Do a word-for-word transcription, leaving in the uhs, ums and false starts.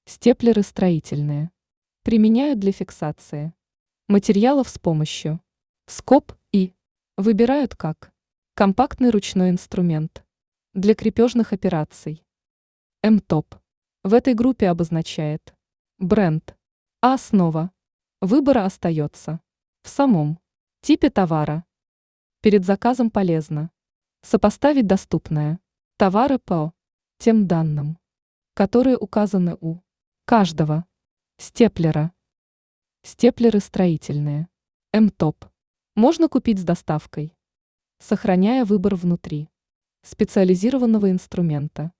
Степлеры строительные. Применяют для фиксации материалов с помощью скоб и выбирают как компактный ручной инструмент для крепежных операций. М-топ в этой группе обозначает бренд, а основа выбора остается в самом типе товара. Перед заказом полезно сопоставить доступные товары по тем данным, которые указаны у каждого степлера. Степлеры строительные. М-топ можно купить с доставкой, сохраняя выбор внутри специализированного инструмента.